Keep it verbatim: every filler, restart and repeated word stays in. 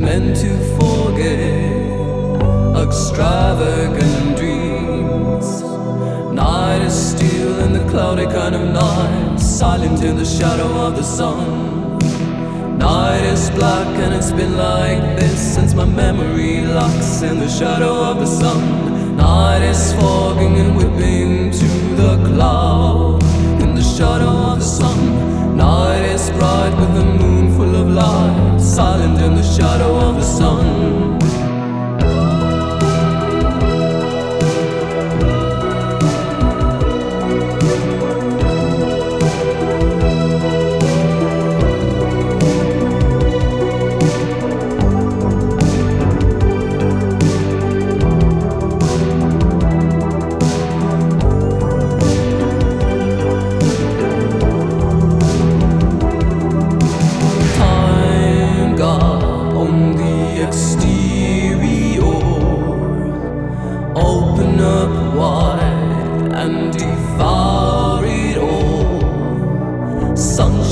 meant to forget extravagant dreams. Night is still in the cloudy kind of night, silent in the shadow of the sun. Night is black and it's been like this since my memory locks in the shadow of the sun. Night is fogging and whipping to the cloud in the shadow of the sun. Night is bright with the moon full of light, silent in the shadow of the sun. Open up wide and devour it all. Sun